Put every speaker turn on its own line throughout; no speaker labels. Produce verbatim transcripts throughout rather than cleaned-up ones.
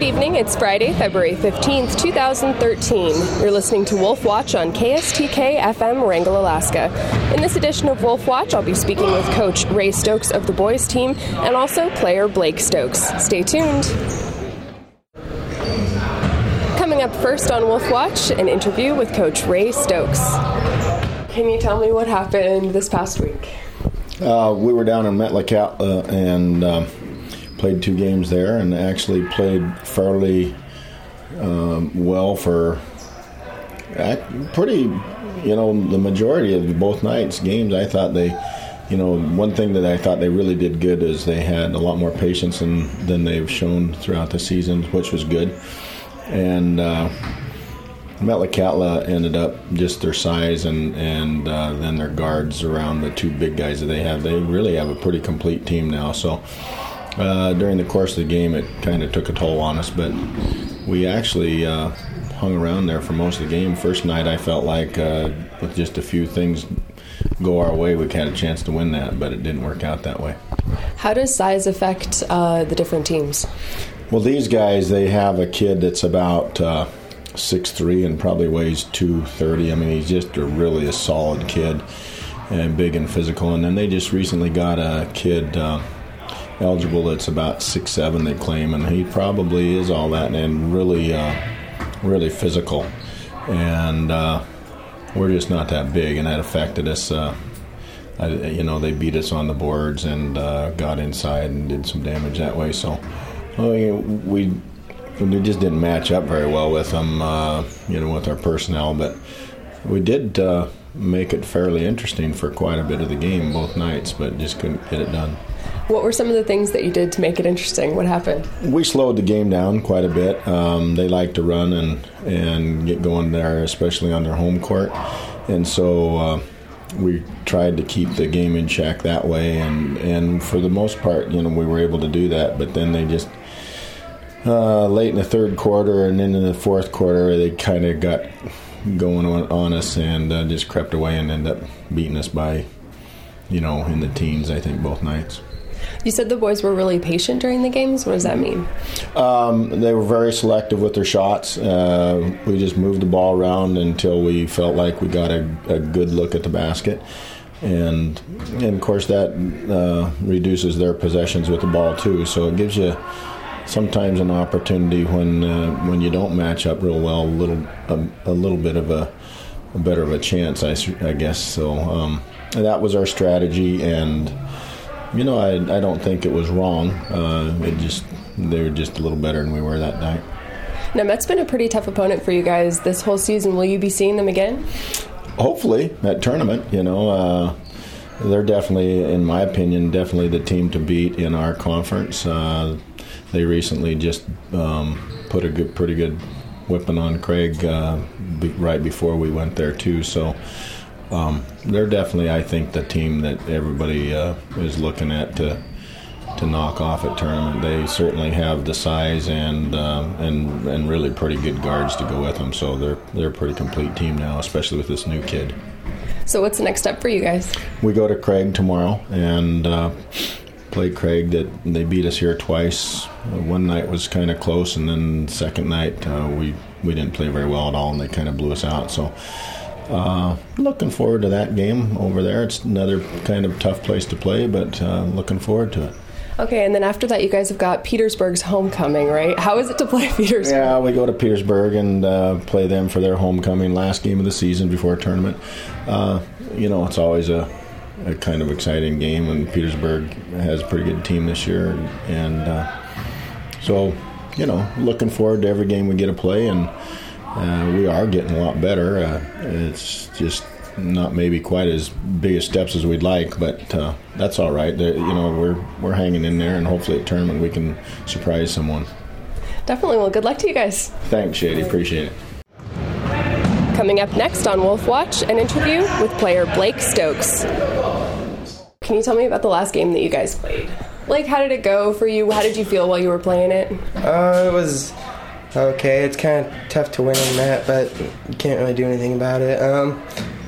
evening. It's Friday, February fifteenth, twenty thirteen. You're listening to Wolf Watch on K S T K F M, Wrangell, Alaska. In this edition of Wolf Watch, I'll be speaking with Coach Ray Stokes of the boys team and also player Blake Stokes. Stay tuned. Coming up first on Wolf Watch, an interview with Coach Ray Stokes. Can you tell me what happened this past week?
Uh, we were down in Metlakatla and uh, played two games there, and actually played fairly um, well for pretty, you know, the majority of both nights' games. I thought they, you know, one thing that I thought they really did good is they had a lot more patience than, than they've shown throughout the season, which was good. And uh, Metlakatla ended up just their size and, and uh, then their guards around the two big guys that they have. They really have a pretty complete team now, so Uh, during the course of the game, it kind of took a toll on us, but we actually uh, hung around there for most of the game. First night, I felt like uh, with just a few things go our way, we had a chance to win that, but it didn't work out that way.
How does size affect uh, the different teams?
Well, these guys, they have a kid that's about uh, six three and probably weighs two thirty. I mean, he's just a really a solid kid and big and physical. And then they just recently got a kid Uh, eligible that's about six seven, they claim, and he probably is all that and really uh, really physical, and uh, we're just not that big, and that affected us. uh, I, you know, they beat us on the boards and uh, got inside and did some damage that way, so well, you know, we we just didn't match up very well with them, uh, you know, with our personnel, but we did uh, make it fairly interesting for quite a bit of the game both nights, but just couldn't get it done.
What were some of the things that you did to make it interesting? What happened?
We slowed the game down quite a bit. Um, they like to run and, and get going there, especially on their home court. And so uh, we tried to keep the game in check that way. And, and for the most part, you know, we were able to do that. But then they just, uh, late in the third quarter and then in the fourth quarter, they kind of got going on, on us and uh, just crept away and ended up beating us by, you know, in the teens, I think, both nights.
You said the boys were really patient during the games. What does that mean?
Um, they were very selective with their shots. Uh, we just moved the ball around until we felt like we got a, a good look at the basket. And, and of course, that uh, reduces their possessions with the ball, too. So it gives you sometimes an opportunity when uh, when you don't match up real well, a little a, a little bit of a, a better of a chance, I, I guess. So um, that was our strategy, and you know, I I don't think it was wrong. Uh, it just they were just a little better than we were that night.
Now, Met's been a pretty tough opponent for you guys this whole season. Will you be seeing them again?
Hopefully, at tournament. You know, uh, they're definitely, in my opinion, definitely the team to beat in our conference. Uh, they recently just um, put a good, pretty good whipping on Craig uh, be, right before we went there too. So. Um, they're definitely, I think, the team that everybody uh, is looking at to to knock off at tournament. They certainly have the size and uh, and and really pretty good guards to go with them. So they're they're a pretty complete team now, especially with this new kid.
So what's the next step for you guys?
We go to Craig tomorrow and uh, play Craig. That they beat us here twice. One night was kind of close, and then the second night uh, we we didn't play very well at all, and they kind of blew us out. So. Uh, looking forward to that game over there. It's another kind of tough place to play, but uh, looking forward to it.
Okay, and then after that, you guys have got Petersburg's homecoming, right? How is it to play Petersburg?
Yeah, we go to Petersburg and uh, play them for their homecoming, last game of the season before a tournament. Uh, you know, it's always a, a kind of exciting game, and Petersburg has a pretty good team this year. And uh, so, you know, looking forward to every game we get to play, and Uh, we are getting a lot better. Uh, it's just not maybe quite as big as steps as we'd like, but uh, that's all right. They're, you know, we're we're hanging in there, and hopefully at tournament we can surprise someone.
Definitely. Well, good luck to you guys.
Thanks, Shady. Appreciate it.
Coming up next on Wolf Watch, an interview with player Blake Stokes. Can you tell me about the last game that you guys played? Like, how did it go for you? How did you feel while you were playing it?
Uh, it was okay. It's kind of tough to win in that, but you can't really do anything about it. Um,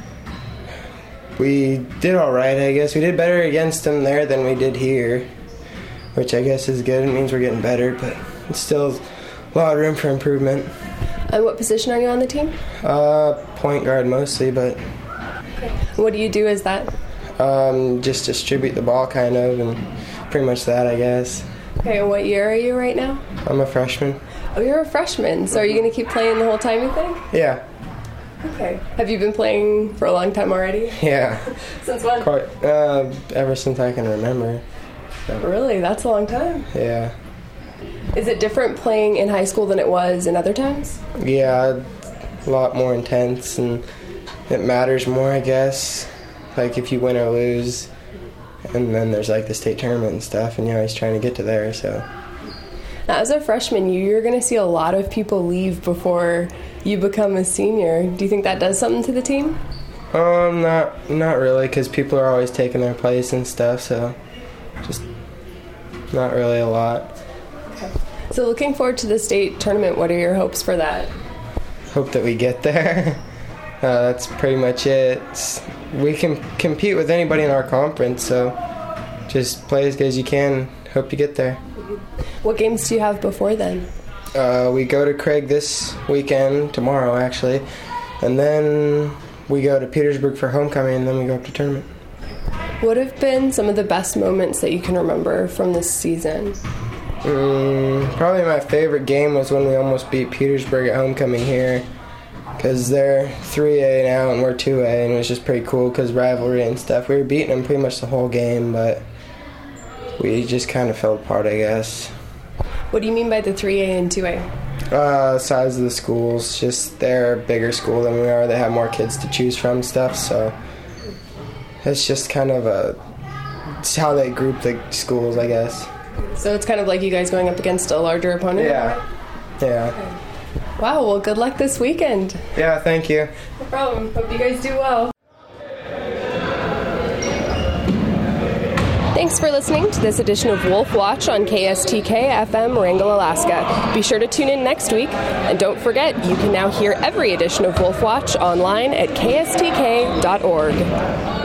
we did all right, I guess. We did better against them there than we did here, which I guess is good. It means we're getting better, but it's still a lot of room for improvement.
And what position are you on the team?
Uh, point guard mostly, but
What do you do as that?
um, just distribute the ball kind of, and pretty much that, I guess.
Okay, and what year are you right now?
I'm a freshman.
Oh, you're a freshman, so are you going to keep playing the whole time, you think?
Yeah,
Okay. Have you been playing for a long time already?
yeah.
Since when?
Quite, uh, ever since I can remember.
Really? That's a long time.
Yeah.
Is it different playing in high school than it was in other times?
Yeah, a lot more intense, and it matters more, I guess. Like if you win or lose, and then there's like the state tournament and stuff, and you're always trying to get to there, so.
Now, as a freshman, you- you're going to see a lot of people leave before you become a senior. Do you think that does something to the team?
Um, not not really, because people are always taking their place and stuff, so just not really a lot.
So looking forward to the state tournament, what are your hopes for that?
Hope that we get there. uh, that's pretty much it. It's, we can compete with anybody in our conference, so just play as good as you can. Hope you get there.
What games do you have before then?
Uh, we go to Craig this weekend, tomorrow actually, and then we go to Petersburg for homecoming, and then we go up to tournament.
What have been some of the best moments that you can remember from this season?
Mm, probably my favorite game was when we almost beat Petersburg at homecoming here, because they're three A now and we're two A, and it was just pretty cool because rivalry and stuff. We were beating them pretty much the whole game, but we just kind of fell apart, I guess.
What do you mean by the three A and two A?
Uh, size of the schools, just they're a bigger school than we are. They have more kids to choose from and stuff, so it's just kind of a, it's how they group the schools, I guess.
So it's kind of like you guys going up against a larger opponent?
Yeah. Yeah.
Wow, well, good luck this weekend.
Yeah, thank you.
No problem. Hope you guys do well. Thanks for listening to this edition of Wolf Watch on K S T K F M Wrangell, Alaska. Be sure to tune in next week, and don't forget, you can now hear every edition of Wolf Watch online at K S T K dot org.